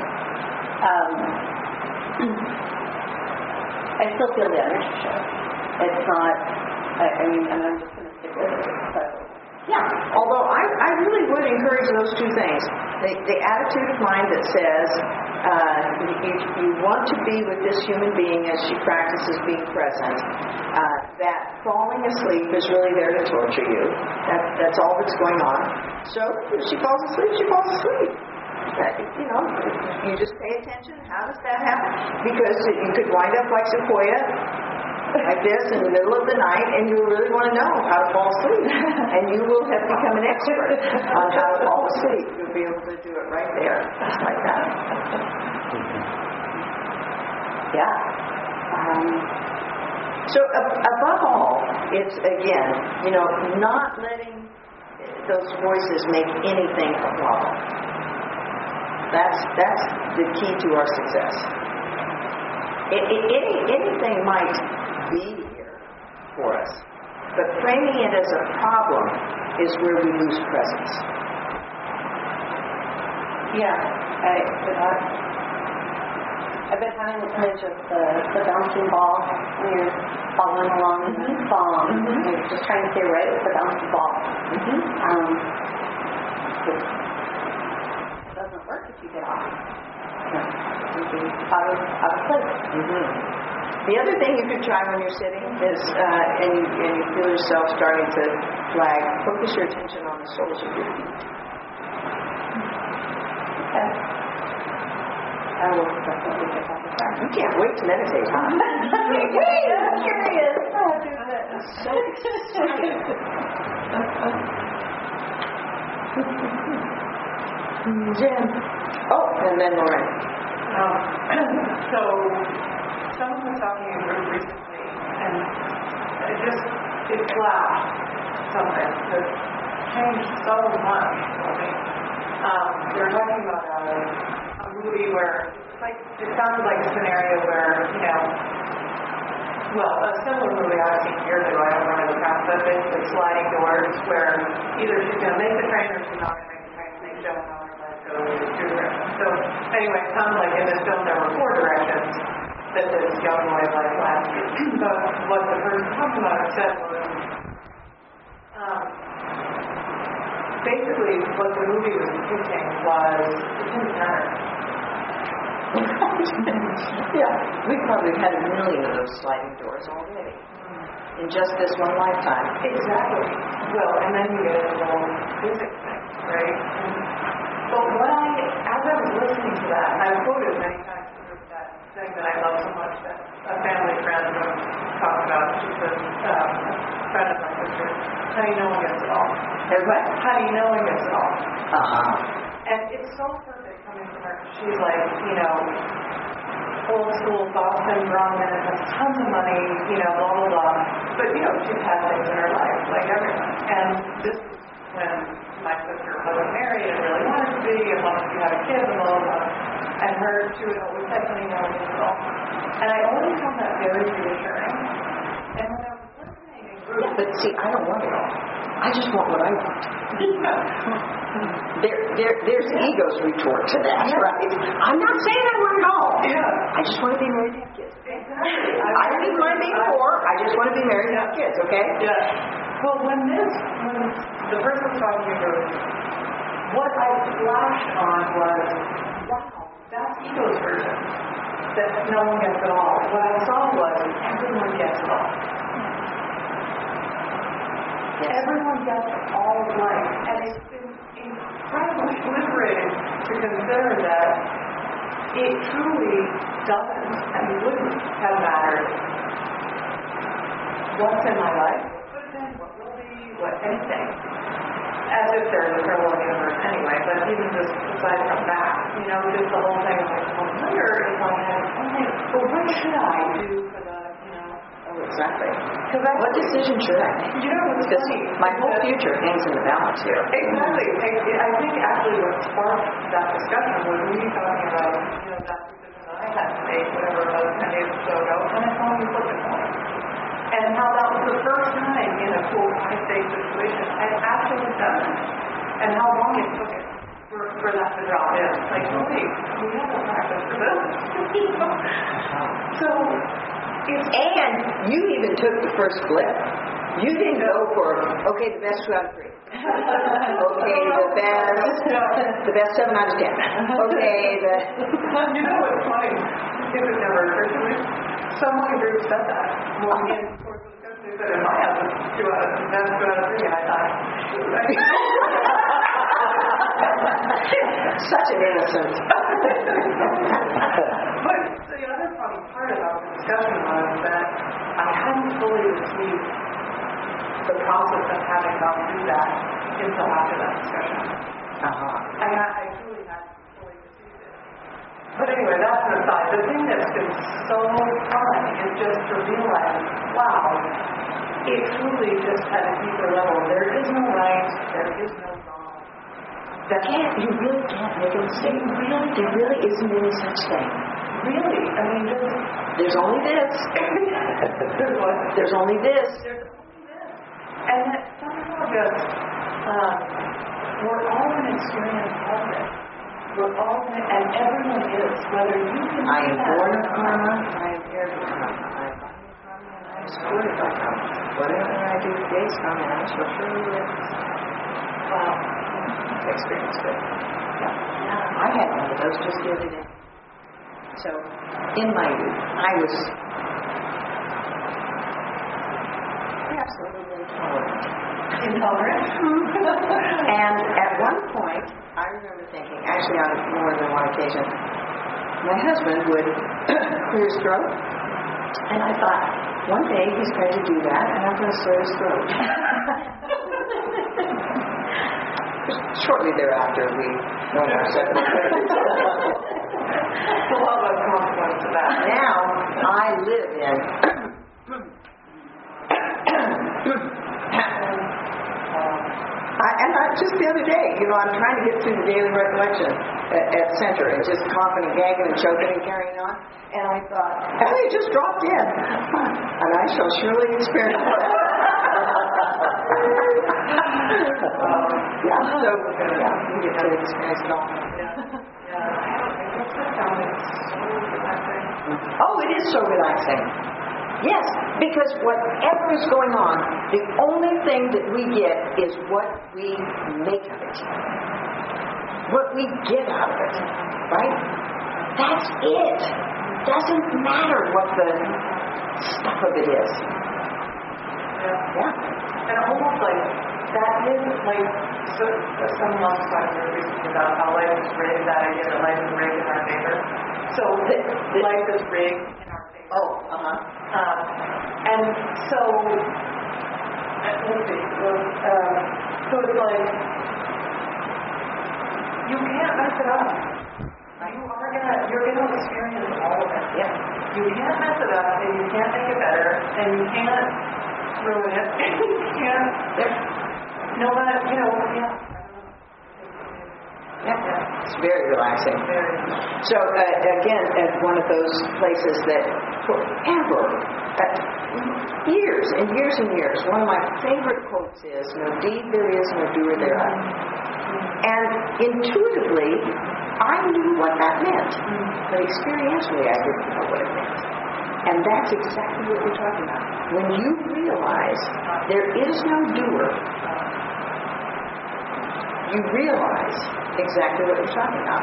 I still feel the energy shift. It's not, and I'm just going to stick with it. So. Yeah, although I really would encourage those two things. The attitude of mind that says you want to be with this human being as she practices being present, that falling asleep is really there to torture you. That's all that's going on. So if she falls asleep, she falls asleep. You just pay attention. How does that happen? Because you could wind up like Sequoia, like this in the middle of the night, and you really want to know how to fall asleep. And you will have become an expert on how to fall asleep. You'll be able to do it right there, just like that. Yeah. So above all, it's, again, not letting those voices make anything a problem. That's the key to our success. Anything might be here for us, but framing it as a problem is where we lose presence. I've been having this image of the bouncing ball when you're following along in the song. You're just trying to stay right with the bouncing ball. It doesn't work if you get off. You'll be out of place. The other thing you could try when you're sitting is, and you feel yourself starting to flag, focus your attention on the soles of your feet. Okay. I will definitely get back to that. You can't wait to meditate, huh? Wait, I'm curious. I'm so excited. Jen. Oh, and then Lauren. So, someone was talking in a group recently, and it flashed something that changed so much for me. They were talking about a movie where, it sounded like a scenario where, a similar movie I've seen years ago, I don't remember the cast, but basically sliding doors where either she's going to make the train or she's not going to make the train, and they don't know her life goes in two directions. So, anyway, it sounded like in this film there were 4 directions that this young boy went. But what the person talking about it said was, basically what the movie was depicting was it didn't matter. We've probably had a million of those sliding doors already in just this one lifetime. Exactly. Well, and then you get into the whole physics thing, right? But as I was listening to that, and I've quoted many times that thing that I love so much that a family friend talked about. She's a friend of my sister. Honey, no one gets it all. What? Honey, no one gets it all. Uh-huh. And it's so perfect coming from her. She's like, old school Boston Brahmin, has tons of money, blah, blah, blah. But, she's had things in her life, like everyone. And this is when my sister wasn't married and really wanted to be, and wanted to have a kid, and blah, blah, blah. And she would always say, honey, no one gets it all. And I always found that very reassuring. And when I was listening in groups... But see, I don't want it all. I just want what I want. There's ego's retort to that, right? I'm not saying I want it all. I just want to be married and have kids. Exactly. I don't need money before. I just want to be married and have kids, okay? Well, when the person was talking about what I flashed on was, wow, that's ego's version. That no one gets it all. What I saw was everyone gets it all. Everyone gets all of life. And it's been incredibly liberating to consider that it truly doesn't and wouldn't have mattered what's in my life, what could have been, what will be, what anything. As if there's a parallel universe anyway, but even just aside from that, just the whole thing of like, I wonder if I had something, but what should I do for the, Exactly. What decision should I make? What's funny? My whole future hangs in the balance here. Exactly. I think actually what sparked that discussion was me talking about, that decision that I had to make, whatever it was, 10 days or so ago, and I saw you flip it for me. And how that was the first time in a quote high-stakes situation I'd actually done it. And how long it took it for that to drop in. Like, wait, we have a practice for this. So... And you even took the first flip. You didn't go for, the best 2 out of 3. The best 7 out of 10. What's funny? It would never occur to me. Someone in group said that. Well, in course of discussion, they said, in my house, it's 2 out of 3, and I thought, such an innocent. But the other funny part about the discussion was that I hadn't fully received the process of having gone through that until after that discussion. I truly hadn't fully received it. But anyway, that's an aside. The thing that's been so fun is just to realize, wow, it truly just at a deeper level, there is no right, there is no wrong. You really can't make a mistake. There really isn't any such thing. Really? I mean, there's only this. There's what? There's only this. There's only this. And that somehow just, we're all an experience of this. We're all, and everyone is, whether you can I am see that born or of not. karma, I am paired with karma. I am body of karma, and I am supported by karma. Whatever I do based on that, I shall surely live. Wow. Experience good. Yeah. I had one of those just the other day. So, in my youth, I was perhaps a little intolerant. Intolerant? And at one point, I remember thinking, actually on more than one occasion, my husband would clear his throat, and I thought, one day he's going to do that, and I'm going to slit his throat. Shortly thereafter, we went our separate ways. The love of consequence of that. Now, I live in just the other day, I'm trying to get through the daily recollection at Center and just coughing and gagging and choking and carrying on. And I thought, Ellie just dropped in. And I shall surely experience that. You get to experience it all. Oh, it is so relaxing. Yes, because whatever is going on, the only thing that we get is what we make of it. What we get out of it. Right? That's it. Doesn't matter what the stuff of it is. Yeah. And almost like, that is like, so someone else talked recently about how life is rigged, that idea that life is rigged in our favor. So life is rigged in our favor. Oh, And so, let's see, so it's like, you can't mess it up. You're gonna experience all of it. yeah. You can't mess it up, and you can't make it better, and you can't ruin it, and you can't, no matter, Yeah, it's very relaxing. very. So again, at one of those places that forever, years and years and years, one of my favorite quotes is, "No deed there is, no doer thereof." And intuitively, I knew what that meant, but experientially, I didn't know what it meant. And that's exactly what we're talking about. When you realize there is no doer, you realize exactly what you're talking about.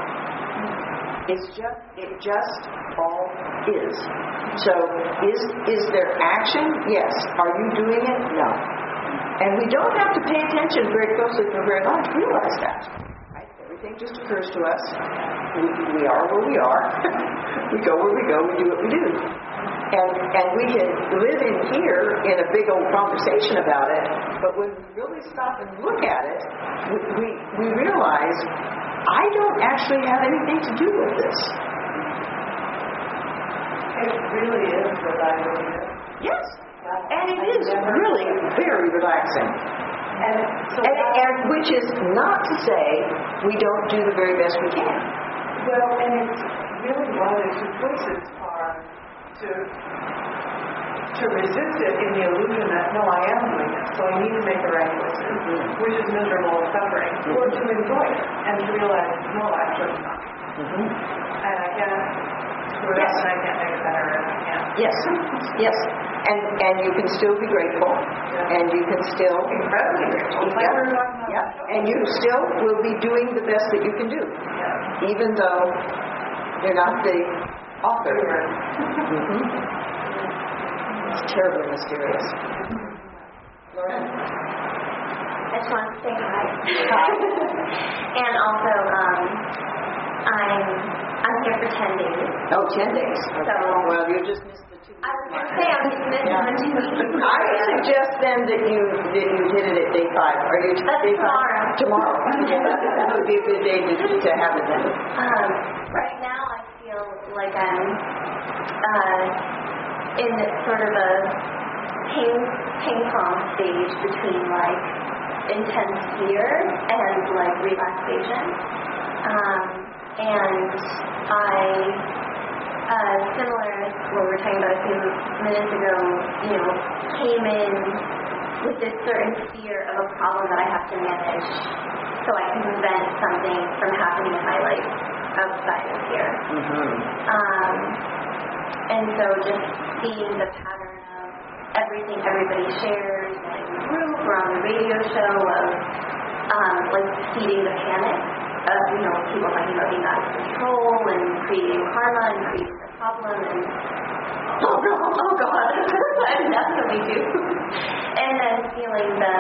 It just all is. So is there action? Yes. Are you doing it? No. And we don't have to pay attention very closely for very long to realize that. Right? Everything just occurs to us. We are where we are. We go where we go. We do what we do. And we can live in here in a big old conversation about it, but when we really stop and look at it, we realize I don't actually have anything to do with this. It really is what I believe. Yes. And it is really very relaxing. And which is not to say we don't do the very best we can. Well, and it's really one of the two choices are to resist it in the illusion that, no, I am doing it, so I need to make the right choices, which is miserable and suffering, or to enjoy it and to realize, no, actually it's not. And I can't screw it up, and I can't make it better, and I can't. Yes. And you can still be grateful, and you can still Incredibly grateful. Like we were talking about. Yeah. And you still will be doing the best that you can do, even though you're not the author. It's terribly mysterious. Lauren? I just want to say hi. And also, I'm here for 10 days. Oh, 10 days. Okay. So, well, you just missed the 2 weeks. I was going to say I'm just missing the 2 weeks. I would suggest then that you did it at day 5. Are you That's day 5? tomorrow. That would be a good day to have it then. Right now, I feel like I'm in sort of a ping pong stage between like intense fear and like relaxation. And similar what we were talking about a few minutes ago, came in with this certain fear of a problem that I have to manage so I can prevent something from happening in my life outside of here. And so just seeing the pattern of everything everybody shares in the group or on the radio show of like feeding the panic of, people talking about being out of control and creating karma and creating the problem and oh God, I definitely do. And then feeling the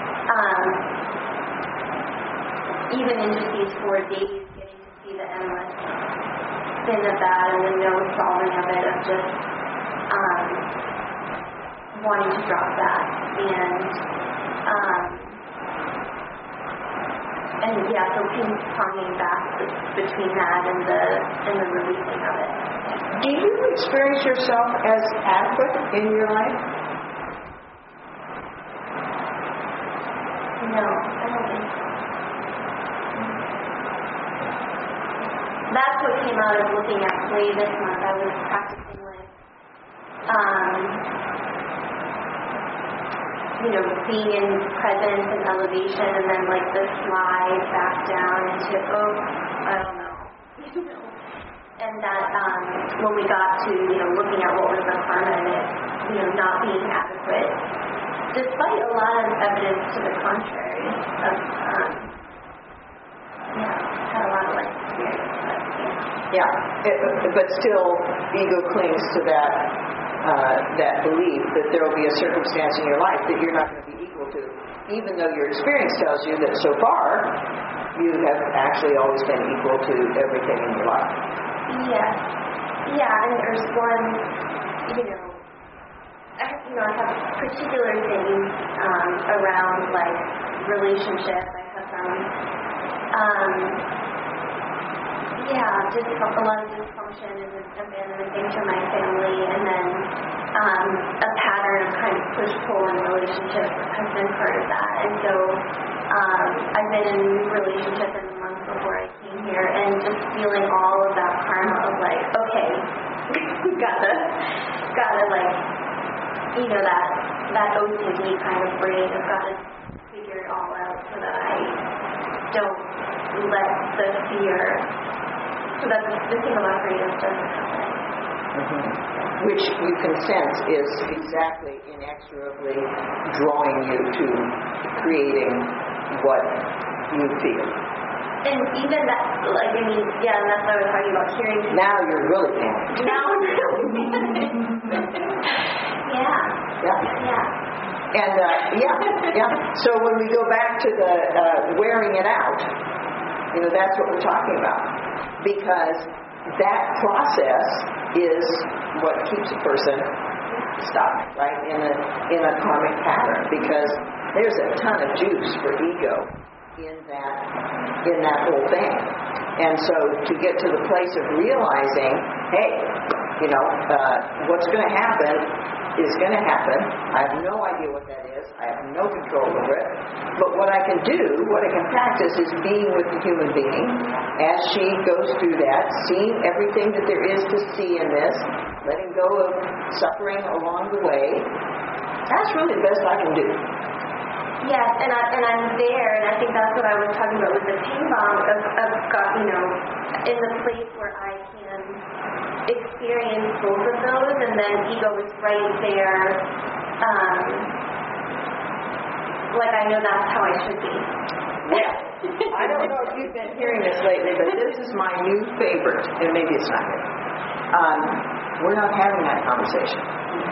even in just these 4 days, getting to see the endless spin of that and the no solving of it, of just wanting to drop that and so ping-ponging back between that and the releasing of it. Do you experience yourself as adequate in your life? No, I don't think so. That's what came out of looking at play this month. I was practicing with, being in presence and elevation, and then like the slide back down into, I don't know. And that when we got to, looking at what was the karma in it, not being adequate, despite a lot of evidence to the contrary of, had a lot of like experience. But still, ego clings to that belief that there will be a circumstance in your life that you're not going to be equal to, even though your experience tells you that so far you have actually always been equal to everything in your life. And there's one, I have particular things around like relationship. I have just a lot of dysfunction and abandonment things from my family, and then a pattern of kind of push-pull in relationships has been part of that. And so I've been in a new relationship in the month before I came here, and just feeling all of that karma of like, okay, gotta like, that OCD kind of brain, I've got to figure it all out so that I don't let the fear, so that the thing about freedom doesn't happen. Which you can sense is exactly inexorably drawing you to creating what you feel. And even that, like, and that's what I was talking about, hearing. Now you're really panicked. Now I'm really panicked. And so when we go back to the wearing it out, that's what we're talking about, because that process is what keeps a person stuck, right, in a karmic pattern, because there's a ton of juice for ego in that whole thing. And so to get to the place of realizing, hey, what's going to happen is going to happen. I have no idea what that is. I have no control over it. But what I can do, what I can practice, is being with the human being as she goes through that, seeing everything that there is to see in this, letting go of suffering along the way. That's really the best I can do. Yes, and I'm there, and I think that's what I was talking about with the ping pong of in the place where I can experience both of those, and then ego is right there. Like I know that's how I should be. Yeah. I don't know if you've been hearing this lately, but this is my new favorite, and maybe it's not good. We're not having that conversation.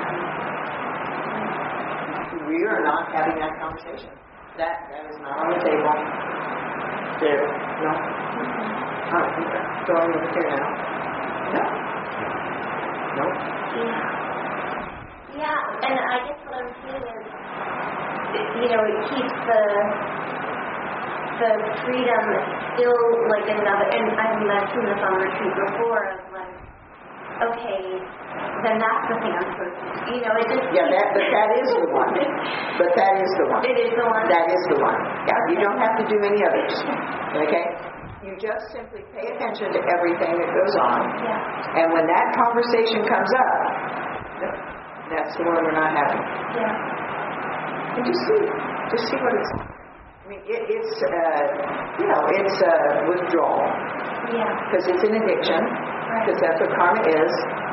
We are not having that conversation. That is not on the table. There. No? Throwing it here now. No? Yeah, and I guess what I'm seeing is, it keeps the freedom still like another, and I've mentioned this on retreat before, of like, okay, then that's the thing I'm supposed to do. It just but that is the one. But that is the one. It is the one. That is the one. Yeah, you don't have to do any others. Okay? You just simply pay attention to everything that goes on. Yeah. And when that conversation comes up, that's the one we're not having. Yeah. And just see what it's like. mean, it's withdrawal. Yeah. Because it's an addiction, because that's what karma is,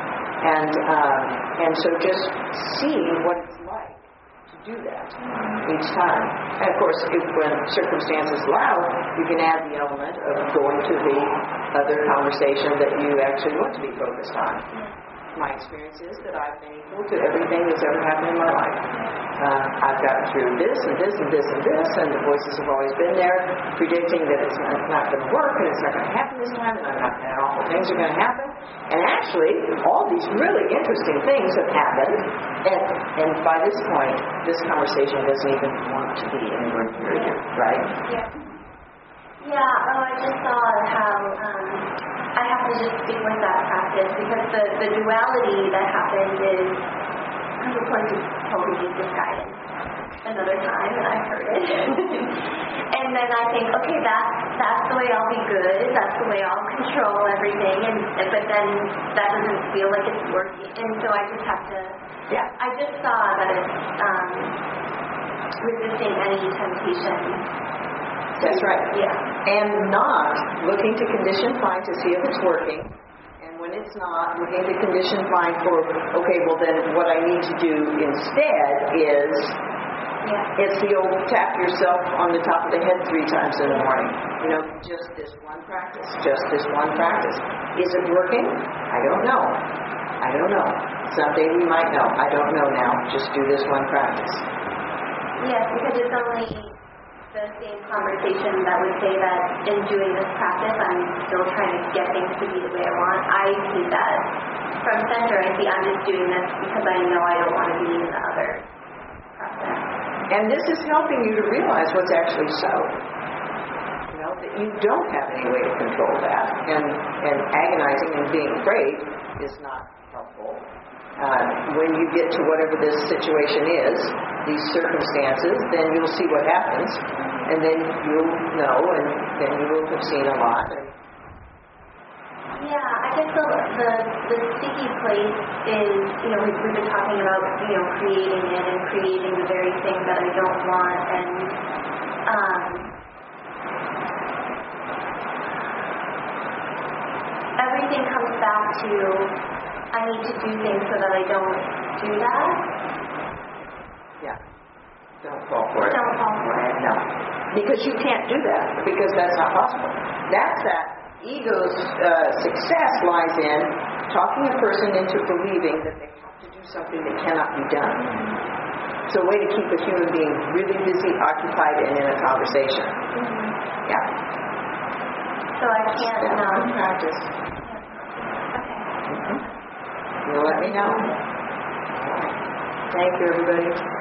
and so just seeing what it's like to do that each time. And of course, when circumstances allow, you can add the element of going to the other conversation that you actually want to be focused on. My experience is that I've been equal to everything that's ever happened in my life. I've gotten through this and this and this and this, and the voices have always been there predicting that it's not going to work and it's not going to happen this time, and awful things are going to happen. And actually, all these really interesting things have happened, and by this point, this conversation doesn't even want to be anywhere near you, right? Yeah. I just saw how I have to just stick with that practice because the duality that happens is I'm going to totally use this guidance another time, and I've heard it. And then I think, okay, that's the way I'll be good. That's the way I'll control everything. But then that doesn't feel like it's working. And so I just have to. Yeah. I just saw that it's resisting any temptation. That's right. Yeah. And not looking to condition find to see if it's working. And when it's not, looking to condition find for, okay, well then what I need to do instead is, it's the old tap yourself on the top of the head 3 times in the morning. Just this one practice. Just this one practice. Is it working? I don't know. Someday we might know. I don't know now. Just do this one practice. Yes, because it's only the same conversation that would say that in doing this practice, I'm still trying to get things to be the way I want. I see that from center. I see I'm just doing this because I know I don't want to be in the other process. And this is helping you to realize what's actually so. That you don't have any way to control that. And agonizing and being afraid is not helpful. When you get to whatever this situation is, these circumstances, then you'll see what happens, and then you'll know, and then you will have seen a lot. Yeah, I guess the sticky place is, we've been talking about, creating it and creating the very thing that I don't want, and everything comes back to I need to do things so that I don't do that. Yeah. Don't fall for it. Don't fall for it. No. Because you can't do that. Because that's not possible. That's that ego's success lies in talking a person into believing that they have to do something that cannot be done. It's a way to keep a human being really busy, occupied, and in a conversation. Mm-hmm. Yeah. So I can't practice. Okay. You'll let me know. Thank you, everybody.